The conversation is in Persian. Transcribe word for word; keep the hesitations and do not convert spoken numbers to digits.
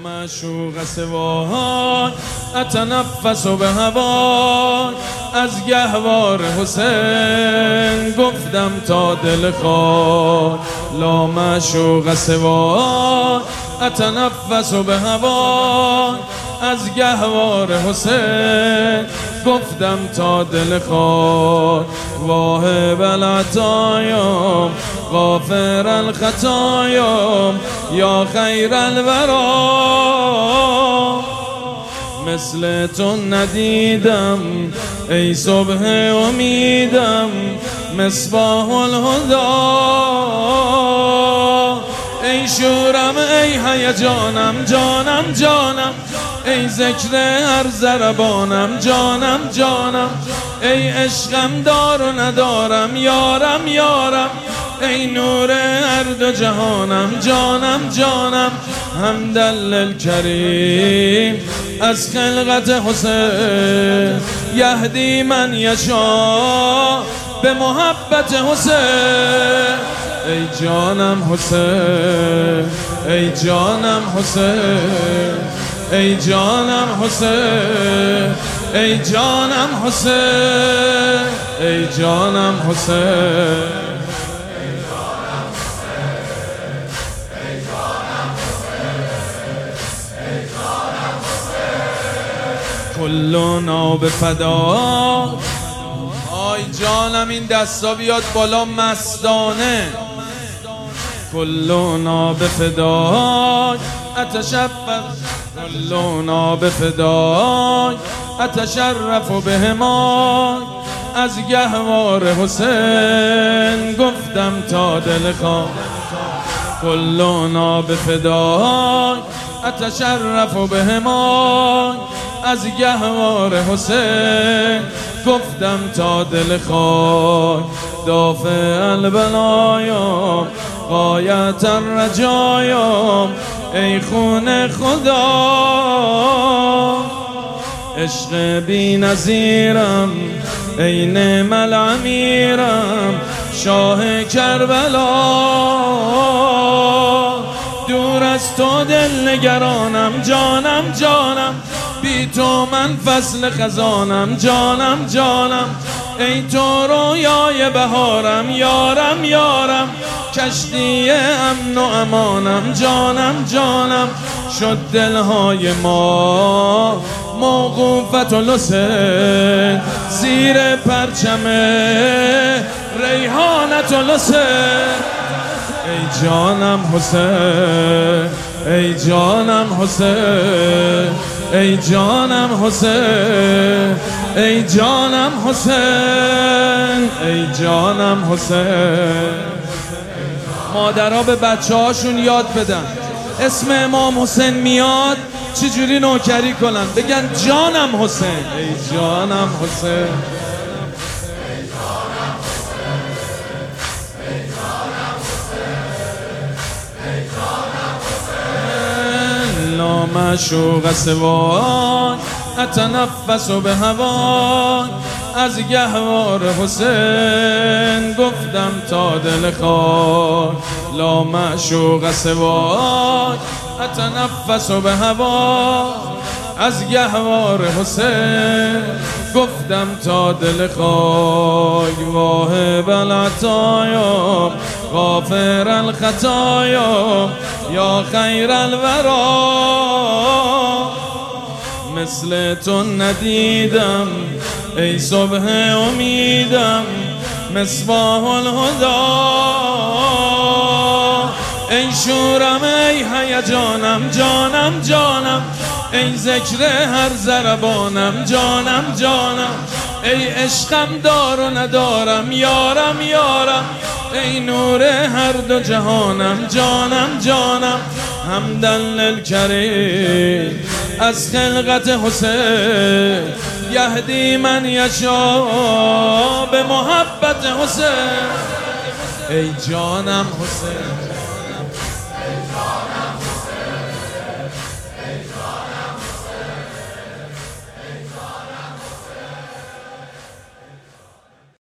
معشوق سواک اتنفس به هواک. از گهوار حسین گفتم تا دل خاک. لا معشوق سواک اتنفس به هواک. از گهوار حسین گفتم تا دل خاک. واهب العطایا غافر الخطایا یا خیر الورا. مثل تو ندیدم ای صبح امیدم مصباح الهدا. ای شورم ای هیجانم جانم جانم ای ذکر هر ضربانم جانم جانم ای عشقم دار و ندارم یارم یارم ای نور هر دو جهانم جانم جانم. حمدا للکریم از خلقت حسین یهدی من یشا به محبت حسین. ای جانم حسین ای جانم حسین ای جانم حسین ای جانم حسین ای جانم حسین. کلنا به فدا. آی جانم این دستا بیاد بالا مستانه. کلنا به فدا اتشفق. کلنا به فدا اتشرف بهما. از گهوار حسین گفتم تا دل خواست. کلنا به فدا اتشرف بهما. از گهوار حسین گفتم تا دل خاک. دافع البلایا غایت الرجایا ای خون خدا. عشق بی نظیرم ای نعم الامیرم شاه کربلا. دور از تو دل نگرانم جانم جانم بی تو من فصل خزانم جانم جانم ای تو رویای بهارم یارم یارم کشتی امن و امانم جانم جانم. شد دلهای ما موقوفت و لسه زیر پرچم ریحانت و لسه. ای جانم حسین ای جانم حسین ای جانم حسین ای جانم حسین ای جانم حسین. مادرها به بچه هاشون یاد بدن اسم امام حسین میاد چجوری نوکری کنن، بگن جانم حسین ای جانم حسین. لا معشوق سواک اتنفس به هواک. از گهوار حسین گفتم تا دل خاک. لا معشوق سواک اتنفس به هواک. از گهوار حسین گفتم تا دل خاک. واهب العطایا غافر الخطایا یا خیر الورا. مثل تو ندیدم ای صبح امیدم مصباح الهدا. ای شورم ای هیجانم جانم جانم ای ذکر هر ضربانم جانم جانم ای عشقم دار و ندارم یارم یارم ای نور هر دو جهانم جانم جانم. حمدا للکریم از خلقت حسین یهدی من یشا به محبت حسین. ای جانم حسین ای جانم